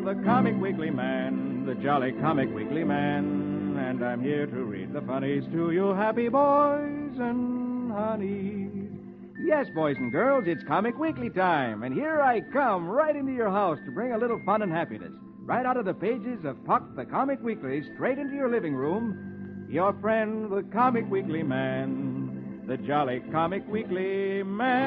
the Comic Weekly Man, the jolly Comic Weekly Man, and I'm here to read the funnies to you happy boys and honeys. Yes, boys and girls, it's Comic Weekly time, and here I come right into your house to bring a little fun and happiness. Right out of the pages of Puck the Comic Weekly, straight into your living room, your friend, the Comic Weekly Man, the jolly Comic Weekly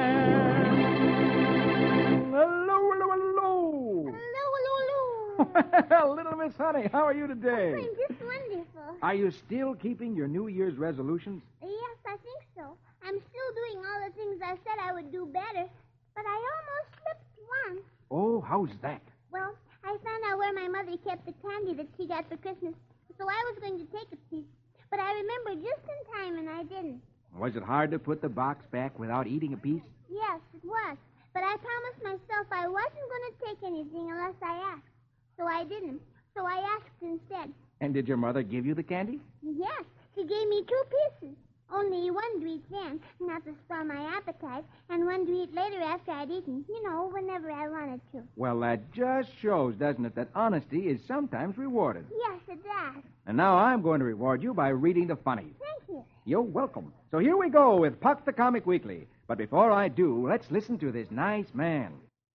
Man. Hello, hello, hello. Hello, hello, hello. Well, little Miss Honey, how are you today? I'm just wonderful. Are you still keeping your New Year's resolutions? Yes, I think so. I'm still doing all the things I said I would do better, but I almost slipped once. Oh, how's that? Well, I found out where my mother kept the candy that she got for Christmas, so I was going to take a piece. But I remembered just in time, and I didn't. Was it hard to put the box back without eating a piece? Yes, it was. But I promised myself I wasn't going to take anything unless I asked. So I didn't. So I asked instead. And did your mother give you the candy? Yes, she gave me 2 pieces. Only one to eat then, not to spoil my appetite, and one to eat later after I'd eaten. You know, whenever I wanted to. Well, that just shows, doesn't it, that honesty is sometimes rewarded. Yes, it does. And now I'm going to reward you by reading the funnies. Thank you. You're welcome. So here we go with Puck the Comic Weekly. But before I do, let's listen to this nice man.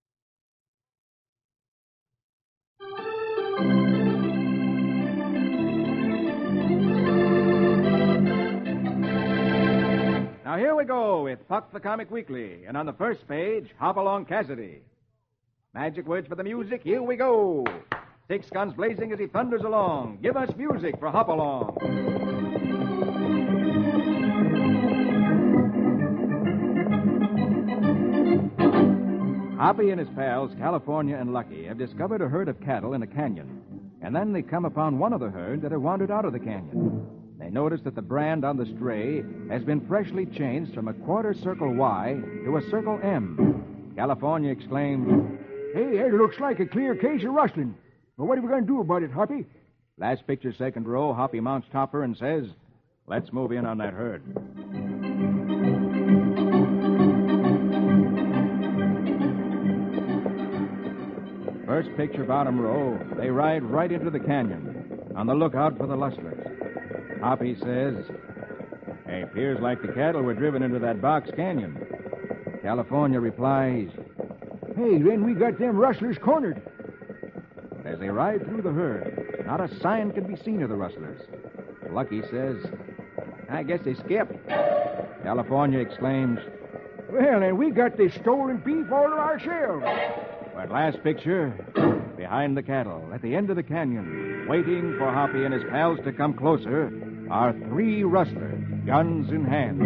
Now here we go with Puck the Comic Weekly. And on the first page, Hopalong Cassidy. Magic words for the music, here we go. 6 guns blazing as he thunders along. Give us music for Hopalong. Hoppy and his pals, California and Lucky, have discovered a herd of cattle in a canyon. And then they come upon one of the herd that had wandered out of the canyon. They notice that the brand on the stray has been freshly changed from a quarter circle Y to a circle M. California exclaimed, "Hey, it looks like a clear case of rustling. Well, what are we going to do about it, Hoppy?" Last picture, second row, Hoppy mounts topper and says, "Let's move in on that herd." First picture, bottom row, they ride right into the canyon, on the lookout for the lustlers. Hoppy says, "Hey, appears like the cattle were driven into that box canyon." California replies, "Hey, then we got them rustlers cornered." As they ride through the herd, not a sign can be seen of the rustlers. Lucky says, "I guess they skipped." California exclaims, "Well, then we got this stolen beef all to ourselves." But last picture, behind the cattle, at the end of the canyon, waiting for Hoppy and his pals to come closer, are 3 rustlers, guns in hand.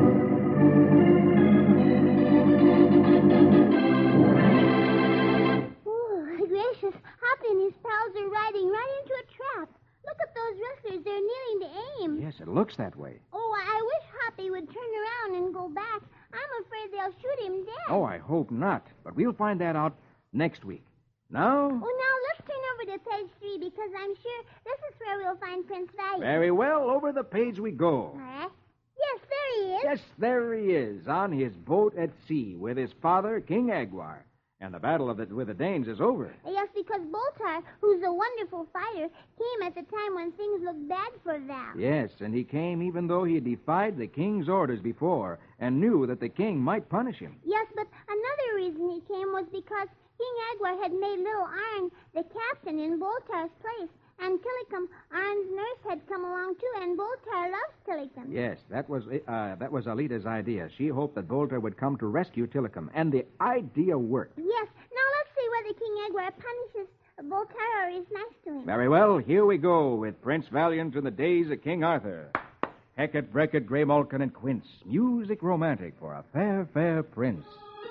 Oh, gracious. Hoppy and his pals are riding right into a trap. Look at those rustlers. They're kneeling to aim. Yes, it looks that way. Oh, I wish Hoppy would turn around and go back. I'm afraid they'll shoot him dead. Oh, I hope not. But we'll find that out next week. Now? Oh, now let's turn over to page 3 because I'm sure this is where we'll find Prince Valiant. Very well. Over the page we go. Yes, there he is. Yes, there he is, on his boat at sea with his father, King Agwar. And the battle with the Danes is over. Yes, because Boltar, who's a wonderful fighter, came at the time when things looked bad for Val. Yes, and he came even though he had defied the king's orders before and knew that the king might punish him. Yes, but another reason he came was because King Agwar had made little Arn the captain in Boltar's place. And Tillicum, Arn's nurse, had come along, too, and Boltar loves Tillicum. Yes, that was Alita's idea. She hoped that Boltar would come to rescue Tillicum, and the idea worked. Yes. Now let's see whether King Agwar punishes Boltar or is nice to him. Very well. Here we go with Prince Valiant in the days of King Arthur. Hecate, Brecket, Grey Malkin, and Quince. Music romantic for a fair, fair prince.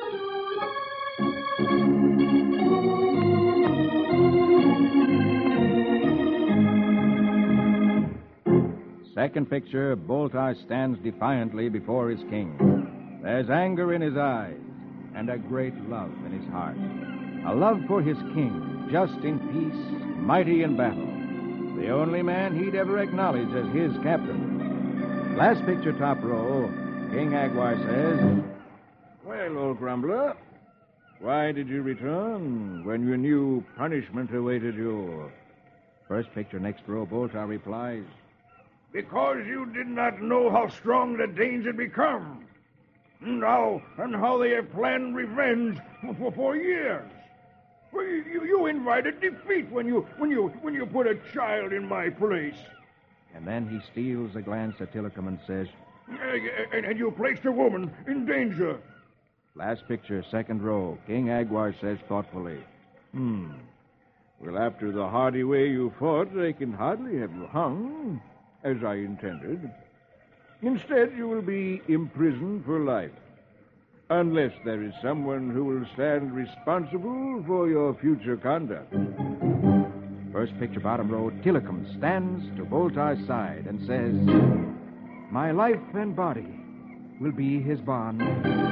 Second picture, Boltar stands defiantly before his king. There's anger in his eyes and a great love in his heart. A love for his king, just in peace, mighty in battle. The only man he'd ever acknowledge as his captain. Last picture, top row, King Agwar says, "Well, old grumbler, Why did you return when you knew punishment awaited you? First picture, next row, Boltar replies. Because you did not know how strong the Danes had become. Now, and how they have planned revenge for years. Well, you invited defeat when you put a child in my place. And then he steals a glance at Tillicum and says, And you placed a woman in danger. Last picture, second row. King Aguar says thoughtfully, Well, after the hardy way you fought, they can hardly have you hung, as I intended. Instead, you will be imprisoned for life. Unless there is someone who will stand responsible for your future conduct. First picture, bottom row, Tillicum stands to Boltar's side and says, My life and body will be his bond.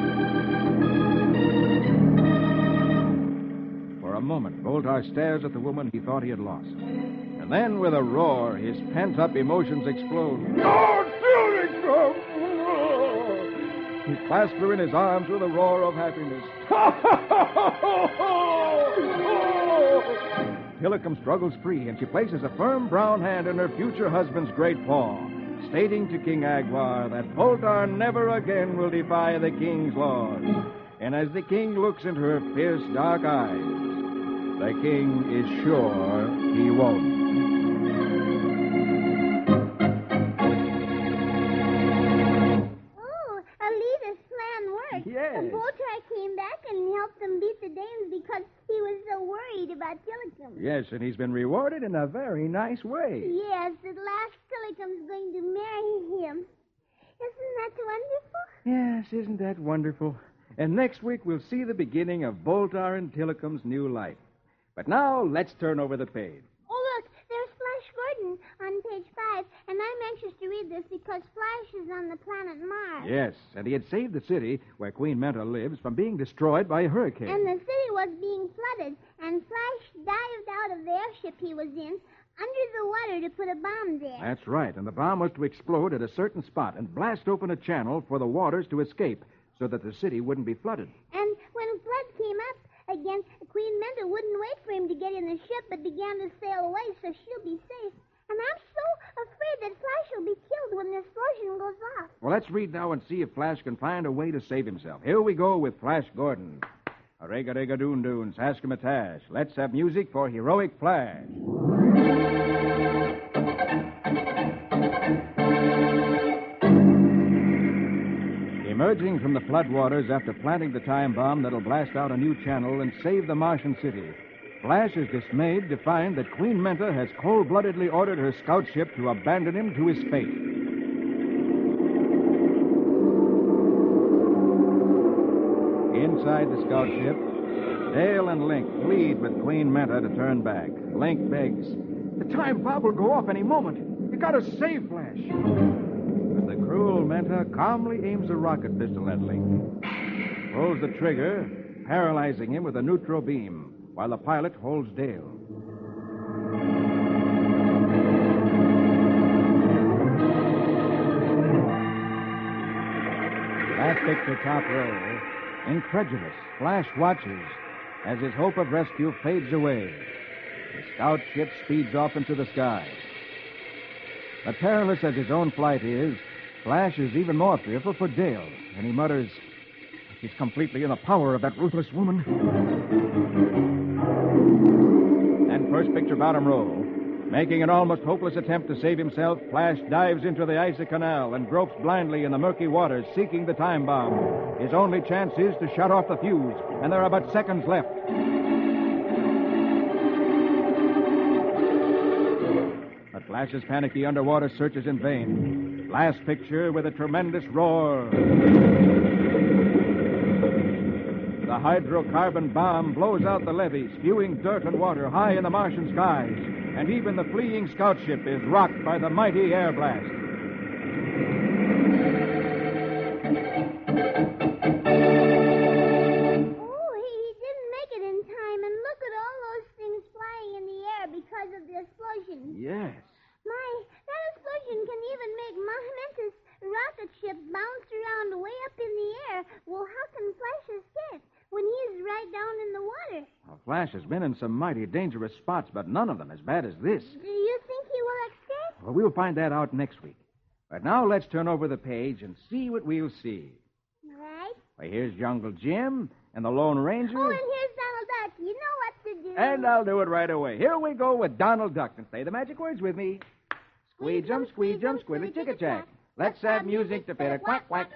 For a moment, Boltar stares at the woman he thought he had lost. And then, with a roar, his pent-up emotions explode. Oh, Tillicum! He clasped her in his arms with a roar of happiness. Tillicum struggles free, and she places a firm brown hand in her future husband's great paw, stating to King Aguar that Boltar never again will defy the king's laws. And as the king looks into her fierce, dark eyes, the king is sure he won't. Yes. Boltar came back and helped them beat the Danes because he was so worried about Tillicum. Yes, and he's been rewarded in a very nice way. Yes, at last Tillicum's going to marry him. Isn't that wonderful? Yes, isn't that wonderful? And next week we'll see the beginning of Boltar and Tillicum's new life. But now let's turn over the page. Oh, look, there's Flash Gordon on page 5, and I'm anxious to read this because Flash is on the planet Mars. Yes, and he had saved the city where Queen Menta lives from being destroyed by a hurricane. And the city was being flooded, and Flash dived out of the airship he was in under the water to put a bomb there. That's right, and the bomb was to explode at a certain spot and blast open a channel for the waters to escape so that the city wouldn't be flooded. And when flood came up again, Queen Menta wouldn't wait for him to get in the ship, but began to sail away so she'll be safe. And I'm so afraid that Flash will be killed when the explosion goes off. Well, let's read now and see if Flash can find a way to save himself. Here we go with Flash Gordon. A-rega-rega-doon-doon, sask-a-matash. Let's have music for Heroic Flash. Emerging from the floodwaters after planting the time bomb that'll blast out a new channel and save the Martian city, Flash is dismayed to find that Queen Menta has cold-bloodedly ordered her scout ship to abandon him to his fate. Inside the scout ship, Dale and Link plead with Queen Menta to turn back. Link begs, The time bomb will go off any moment. You gotta save Flash. but the cruel Menta calmly aims a rocket pistol at Link. Pulls the trigger, paralyzing him with a neutral beam, while the pilot holds Dale. Last picture, top row. Incredulous, Flash watches as his hope of rescue fades away. The scout ship speeds off into the sky. But perilous as his own flight is, Flash is even more fearful for Dale, and he mutters, He's completely in the power of that ruthless woman. And first picture, bottom row. Making an almost hopeless attempt to save himself, Flash dives into the icy canal and gropes blindly in the murky waters, seeking the time bomb. His only chance is to shut off the fuse, and there are but seconds left. But Flash's panicky underwater search is in vain. Last picture with a tremendous roar. The hydrocarbon bomb blows out the levee, spewing dirt and water high in the Martian skies, and even the fleeing scout ship is rocked by the mighty air blast. Oh, he didn't make it in time, and look at all those things flying in the air because of the explosion. Yes. My, that explosion can even make Menta's rocket ship bounce around way up in the air. Well, how can Flash escape when he's right down Flash has been in some mighty dangerous spots, but none of them as bad as this. Do you think he will escape? Well, we'll find that out next week. But now let's turn over the page and see what we'll see. Right. Why, here's Jungle Jim and the Lone Ranger. Oh, and here's Donald Duck. You know what to do. And I'll do it right away. Here we go with Donald Duck. And say the magic words with me. Squeeze-em, squiddy chick-a-jack. Let's have music to fit a quack-quack.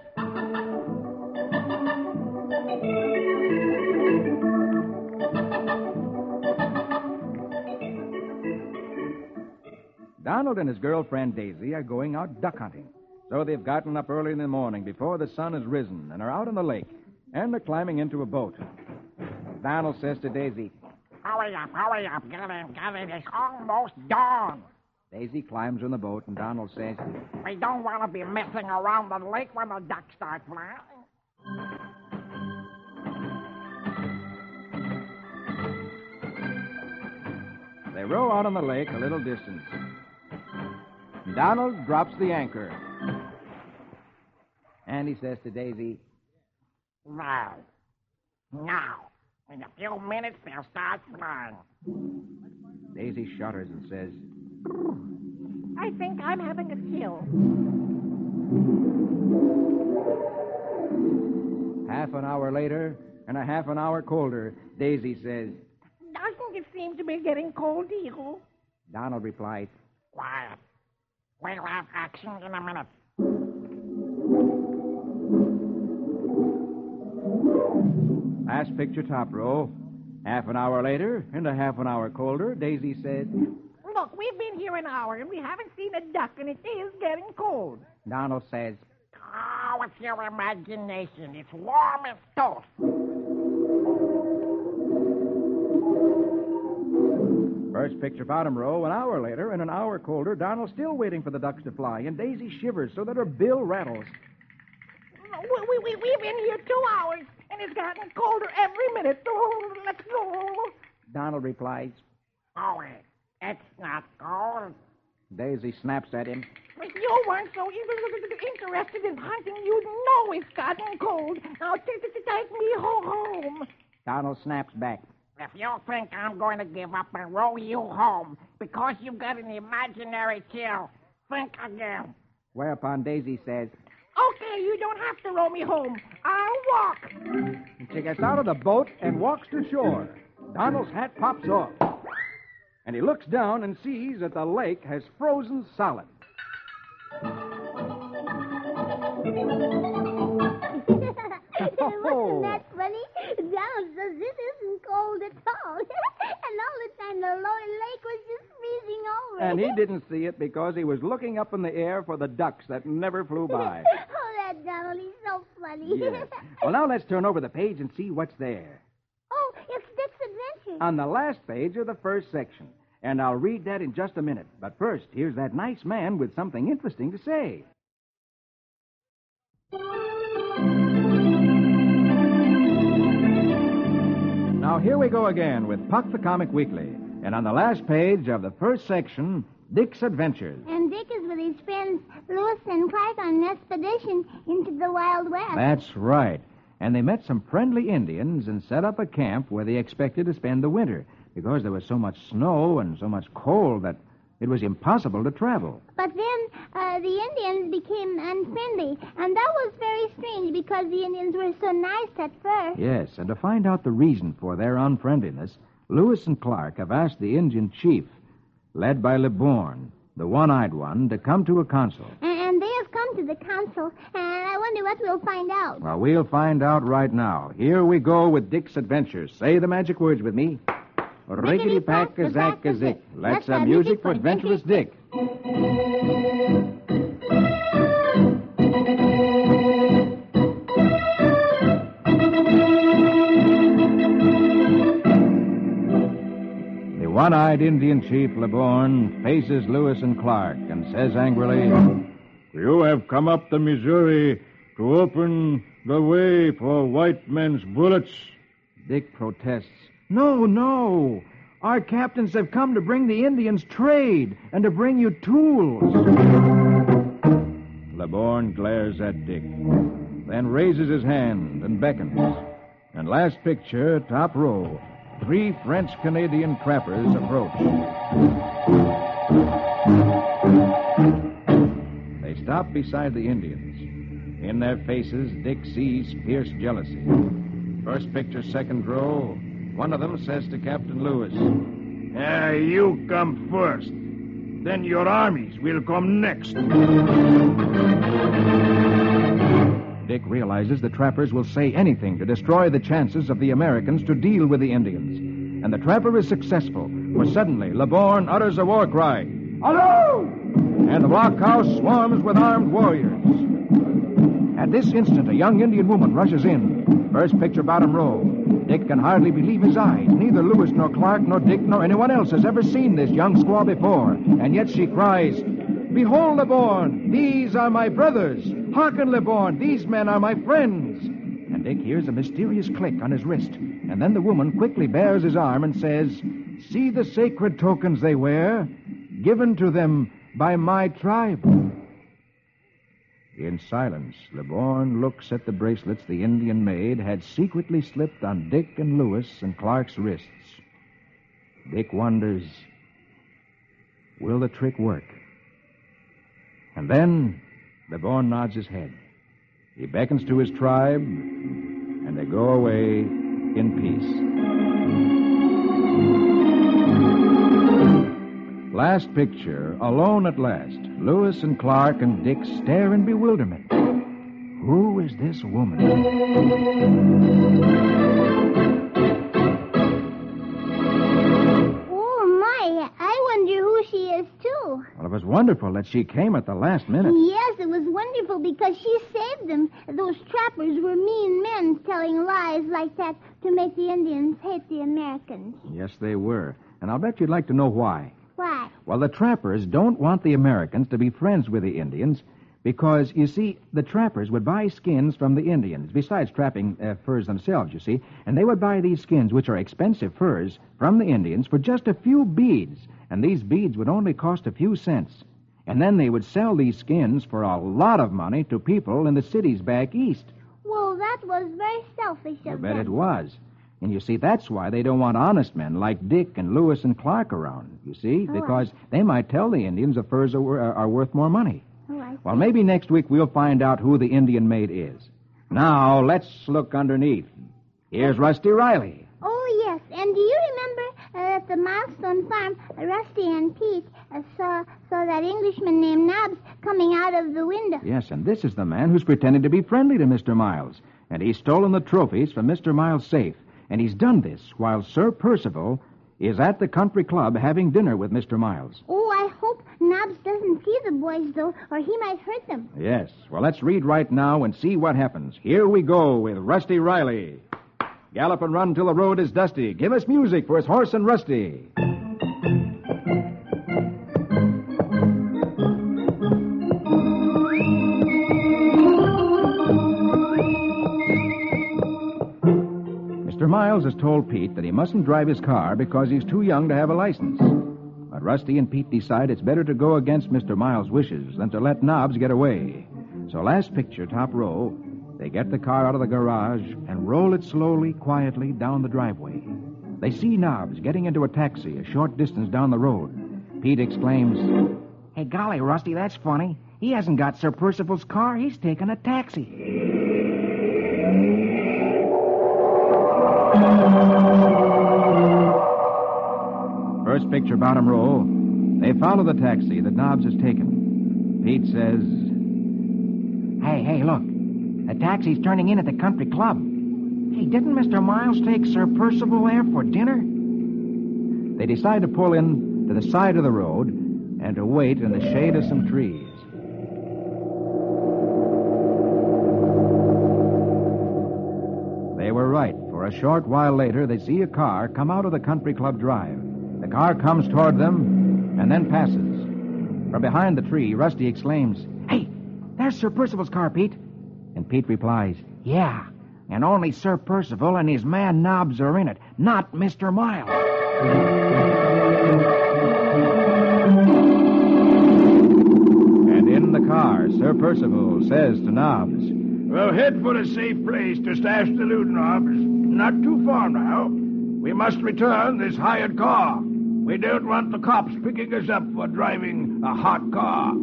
Donald and his girlfriend Daisy are going out duck hunting. So they've gotten up early in the morning before the sun has risen and are out on the lake. And they're climbing into a boat. Donald says to Daisy, Hurry up. Get in. It's almost dawn. Daisy climbs on the boat, and Donald says, We don't want to be messing around the lake when the ducks start flying. They row out on the lake a little distance. Donald drops the anchor. And he says to Daisy, Now, in a few minutes, they'll start flying. Daisy shudders and says, I think I'm having a chill. Half an hour later, and a half an hour colder, Daisy says, Doesn't it seem to be getting cold to you? Donald replies, Quiet. We'll have action in a minute. Last picture top row. Half an hour later, and a half an hour colder, Daisy said, Look, we've been here an hour, and we haven't seen a duck, and it is getting cold. Donald says, Oh, it's your imagination. It's warm as toast. First picture bottom row, an hour later, and an hour colder, Donald's still waiting for the ducks to fly, and Daisy shivers so that her bill rattles. We've been here 2 hours, and it's gotten colder every minute. Oh, let's go. Donald replies, Oh, it's not cold. Daisy snaps at him. If you weren't so interested in hunting, you'd know it's gotten cold. Now, take me home. Donald snaps back. If you think I'm going to give up and row you home because you've got an imaginary chill, think again. Whereupon Daisy says, Okay, you don't have to row me home. I'll walk. and she gets out of the boat and walks to shore. Donald's hat pops off. And he looks down and sees that the lake has frozen solid. Wasn't that funny? Donald says this isn't cold at all. And all the time the lower lake was just freezing over. And he didn't see it because he was looking up in the air for the ducks that never flew by. Oh, that Donald, he's so funny. Yes. Well, now let's turn over the page and see what's there. Oh, it's Dick's Adventures. On the last page of the first section. And I'll read that in just a minute. But first, here's that nice man with something interesting to say. Now, here we go again with Puck the Comic Weekly. And on the last page of the first section, Dick's Adventures. And Dick is with his friends Lewis and Clark on an expedition into the Wild West. That's right. And they met some friendly Indians and set up a camp where they expected to spend the winter because there was so much snow and so much cold that it was impossible to travel. But then the Indians became unfriendly, and that was very strange because the Indians were so nice at first. Yes, and to find out the reason for their unfriendliness, Lewis and Clark have asked the Indian chief, led by LeBorn, the one-eyed one, to come to a council. And they have come to the council, and I wonder what we'll find out. Well, we'll find out right now. Here we go with Dick's Adventures. Say the magic words with me. Rickety-pack-a-zack-a-zick. Let's have music for Adventurous Dick. The one-eyed Indian chief, LeBorn, faces Lewis and Clark and says angrily, You have come up the Missouri to open the way for white men's bullets. Dick protests. No. Our captains have come to bring the Indians trade and to bring you tools. LeBorn glares at Dick, then raises his hand and beckons. And last picture, top row, 3 French-Canadian trappers approach. They stop beside the Indians. In their faces, Dick sees fierce jealousy. First picture, second row. One of them says to Captain Lewis, You come first. Then your armies will come next. Dick realizes the trappers will say anything to destroy the chances of the Americans to deal with the Indians. And the trapper is successful, for suddenly LeBorn utters a war cry. Hello! And the blockhouse swarms with armed warriors. At this instant, a young Indian woman rushes in. First picture, bottom row. Dick can hardly believe his eyes. Neither Lewis nor Clark nor Dick nor anyone else has ever seen this young squaw before. And yet she cries, Behold, LeBorn, these are my brothers. Hearken, LeBorn, these men are my friends. And Dick hears a mysterious click on his wrist. And then the woman quickly bares his arm and says, See the sacred tokens they wear, given to them by my tribe. In silence, LeBorn looks at the bracelets the Indian maid had secretly slipped on Dick and Lewis and Clark's wrists. Dick wonders, will the trick work? And then LeBorn nods his head. He beckons to his tribe, and they go away in peace. Last picture, alone at last. Lewis and Clark and Dick stare in bewilderment. Who is this woman? Oh, my. I wonder who she is, too. Well, it was wonderful that she came at the last minute. Yes, it was wonderful because she saved them. Those trappers were mean men telling lies like that to make the Indians hate the Americans. Yes, they were. And I'll bet you'd like to know why. Why? Well, the trappers don't want the Americans to be friends with the Indians because, you see, the trappers would buy skins from the Indians, besides trapping furs themselves, you see, and they would buy these skins, which are expensive furs, from the Indians for just a few beads, and these beads would only cost a few cents. And then they would sell these skins for a lot of money to people in the cities back east. Well, that was very selfish of I bet them. it was. And you see, that's why they don't want honest men like Dick and Lewis and Clark around, you see, because they might tell the Indians the furs are worth more money. Oh, I see. Well, maybe next week we'll find out who the Indian maid is. Now, let's look underneath. Here's Rusty Riley. Oh, yes. And do you remember at the Milestone Farm, Rusty and Pete saw that Englishman named Nobbs coming out of the window? Yes, and this is the man who's pretending to be friendly to Mr. Miles. And he's stolen the trophies from Mr. Miles' safe. And he's done this while Sir Percival is at the country club having dinner with Mr. Miles. Oh, I hope Nobbs doesn't see the boys, though, or he might hurt them. Yes. Well, let's read right now and see what happens. Here we go with Rusty Riley. Gallop and run till the road is dusty. Give us music for his horse and Rusty. Mr. Miles has told Pete that he mustn't drive his car because he's too young to have a license. But Rusty and Pete decide it's better to go against Mr. Miles' wishes than to let Nobbs get away. So last picture, top row, they get the car out of the garage and roll it slowly, quietly down the driveway. They see Nobbs getting into a taxi a short distance down the road. Pete exclaims, Hey, golly, Rusty, that's funny. He hasn't got Sir Percival's car. He's taken a taxi. First picture, bottom row. They follow the taxi that Nobbs has taken. Pete says, Hey, look. The taxi's turning in at the country club. Hey, didn't Mr. Miles take Sir Percival there for dinner? They decide to pull in to the side of the road and to wait in the shade of some trees. They were right. For a short while later, they see a car come out of the country club drive. The car comes toward them and then passes. From behind the tree, Rusty exclaims, Hey, there's Sir Percival's car, Pete. And Pete replies, Yeah, and only Sir Percival and his man Nobbs are in it, not Mr. Miles. And in the car, Sir Percival says to Nobbs, Well, head for a safe place to stash the loot, Nobbs. Not too far now. We must return this hired car. We don't want the cops picking us up for driving a hot car.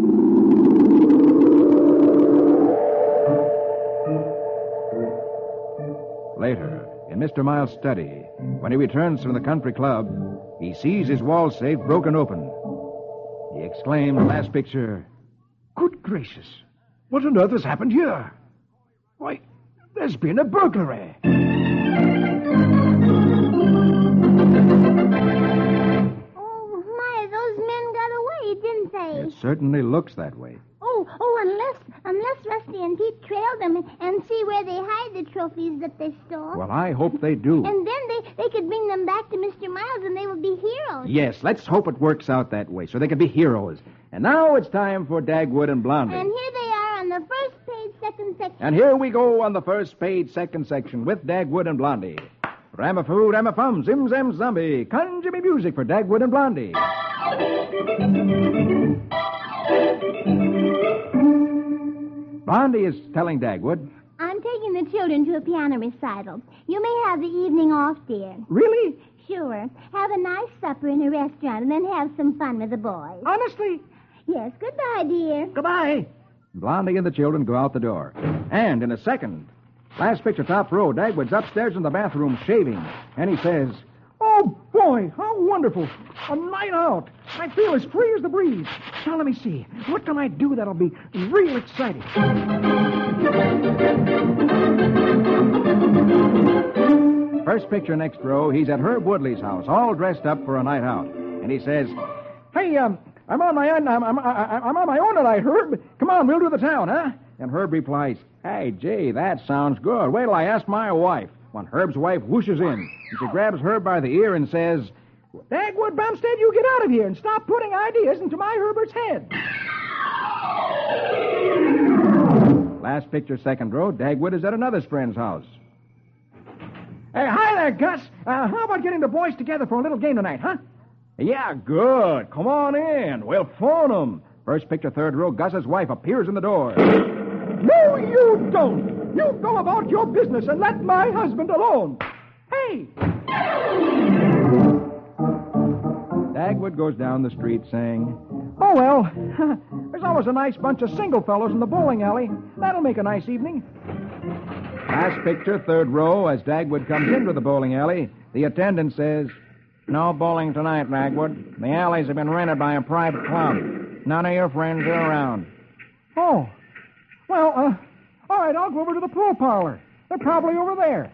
Later, in Mr. Miles' study, when he returns from the country club, he sees his wall safe broken open. He exclaims, last picture, Good gracious. What on earth has happened here? Why, there's been a burglary. Oh, my, those men got away, didn't they? It certainly looks that way. Unless Rusty and Pete trail them and see where they hide the trophies that they stole. Well, I hope they do. And then they could bring them back to Mr. Miles and they would be heroes. Yes, let's hope it works out that way so they can be heroes. And now it's time for Dagwood and Blondie. And here they are on the first page, second section. And here we go on the first page, second section, with Dagwood and Blondie. Ramafoo, Ramafum, Zim Zam Zombie. Conjure me music for Dagwood and Blondie. Blondie is telling Dagwood. I'm taking the children to a piano recital. You may have the evening off, dear. Really? Sure. Have a nice supper in a restaurant and then have some fun with the boys. Honestly? Yes, goodbye, dear. Goodbye. Blondie and the children go out the door. And in a second, last picture, top row, Dagwood's upstairs in the bathroom shaving. And he says, Oh, boy, how wonderful. A night out. I feel as free as the breeze. Now, let me see. What can I do that'll be real exciting? First picture, next row, he's at Herb Woodley's house, all dressed up for a night out. And he says, Hey, I'm on my own. I'm on my own tonight, Herb. Come on, we'll do the town, huh? And Herb replies, Hey, gee, that sounds good. Wait till I ask my wife. When Herb's wife whooshes in, and she grabs Herb by the ear and says, Dagwood Bumstead, you get out of here and stop putting ideas into my Herbert's head. Last picture, second row, Dagwood is at another friend's house. Hey, hi there, Gus. How about getting the boys together for a little game tonight, huh? Yeah, good. Come on in. We'll phone them. First picture, third row, Gus's wife appears in the door. No, you don't. You go about your business and let my husband alone. Hey! Dagwood goes down the street saying, Oh, well, there's always a nice bunch of single fellows in the bowling alley. That'll make a nice evening. Last picture, third row, as Dagwood comes into the bowling alley, the attendant says, No bowling tonight, Dagwood. The alleys have been rented by a private club. None of your friends are around. Oh. Well, all right, I'll go over to the pool parlor. They're probably over there.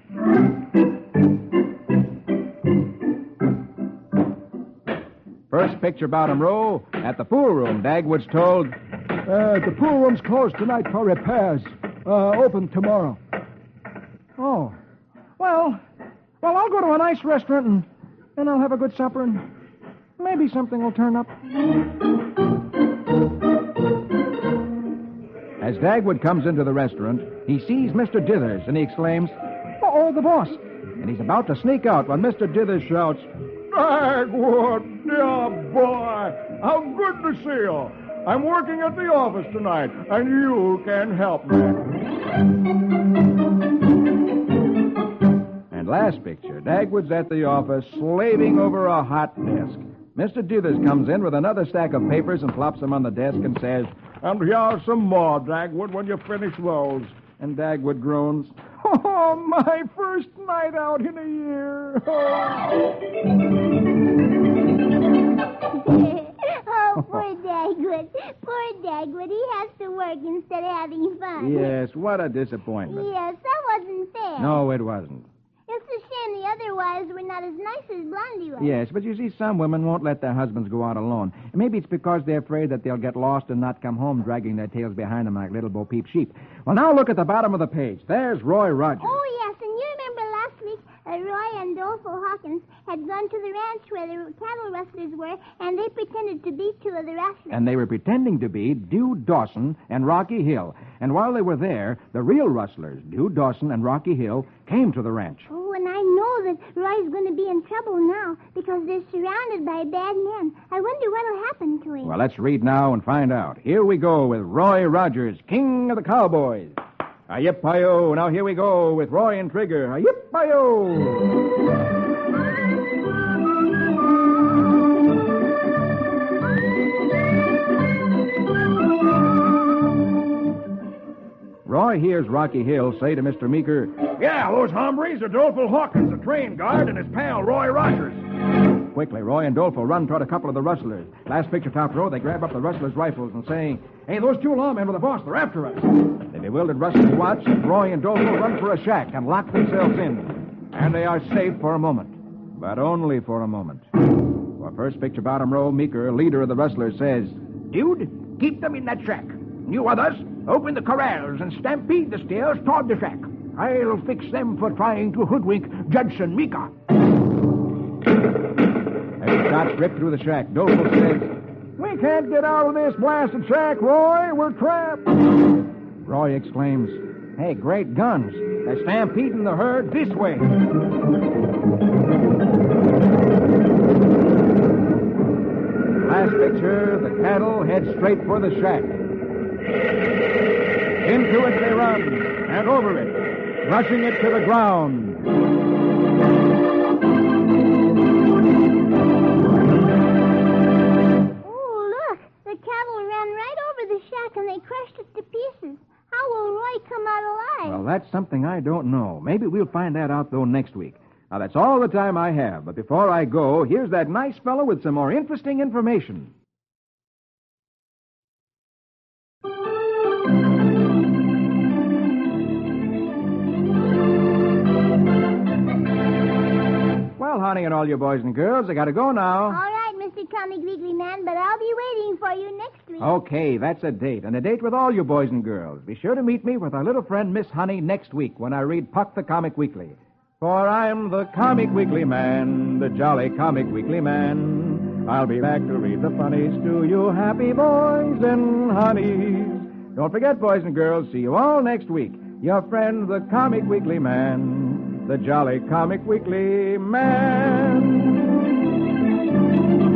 First picture, bottom row, at the pool room, Dagwood's told, The pool room's closed tonight for repairs. Open tomorrow. Oh. Well, I'll go to a nice restaurant and I'll have a good supper and maybe something will turn up. As Dagwood comes into the restaurant, he sees Mr. Dithers, and he exclaims, Uh-oh, the boss. And he's about to sneak out when Mr. Dithers shouts, Dagwood, dear boy, how good to see you. I'm working at the office tonight, and you can help me. And last picture, Dagwood's at the office, slaving over a hot desk. Mr. Dithers comes in with another stack of papers and flops them on the desk and says, And here's some more, Dagwood, when you finish those. And Dagwood groans, Oh, my first night out in a year. Oh, poor Dagwood. Poor Dagwood. He has to work instead of having fun. Yes, what a disappointment. Yes, that wasn't fair. No, it wasn't. It's a shame the other wives were not as nice as Blondie was. Yes, but you see, some women won't let their husbands go out alone. Maybe it's because they're afraid that they'll get lost and not come home dragging their tails behind them like little Bo Peep sheep. Well, now look at the bottom of the page. There's Roy Rogers. Oh, yes, and you remember last week Roy and Dolfo Hawkins had gone to the ranch where the cattle rustlers were, and they pretended to be two of the rustlers. And they were pretending to be Dude Dawson and Rocky Hill. And while they were there, the real rustlers, Dude Dawson and Rocky Hill, came to the ranch. Oh, and I know that Roy's going to be in trouble now because they're surrounded by bad men. I wonder what'll happen to him. Well, let's read now and find out. Here we go with Roy Rogers, King of the Cowboys. Yip-hi-yo. Now here we go with Roy and Trigger. Yip-hi-yo. hears Rocky Hill say to Mr. Meeker, Yeah, those hombres are Dolphin Hawkins, the train guard, and his pal, Roy Rogers. Quickly, Roy and Dolfo run toward a couple of the rustlers. Last picture top row, they grab up the rustlers' rifles and say, Hey, those two lawmen with the boss, they're after us. The bewildered rustlers watch, and Roy and Dolfo run for a shack and lock themselves in. And they are safe for a moment, but only for a moment. For first picture bottom row, Meeker, leader of the rustlers, says, Dude, keep them in that shack. You others, open the corrals and stampede the steers toward the shack. I'll fix them for trying to hoodwink Judson Meeker. As shots rip through the shack, Dolfo says, We can't get out of this blasted shack, Roy. We're trapped. Roy exclaims, Hey, great guns. They're stampeding the herd this way. Last picture, the cattle head straight for the shack. Into it they run, and over it, rushing it to the ground. Oh, look. The cattle ran right over the shack and they crushed it to pieces. How will Roy come out alive? Well, that's something I don't know. Maybe we'll find that out, though, next week. Now, that's all the time I have. But before I go, here's that nice fellow with some more interesting information. Well, honey, and all you boys and girls, I gotta go now. All right, Mr. Comic Weekly Man, but I'll be waiting for you next week. Okay, that's a date, and a date with all you boys and girls. Be sure to meet me with our little friend Miss Honey next week when I read Puck the Comic Weekly. For I'm the Comic Weekly Man, the jolly Comic Weekly Man. I'll be back to read the funnies to you happy boys and honeys. Don't forget, boys and girls, see you all next week. Your friend, the Comic Weekly Man, the jolly Comic Weekly Man.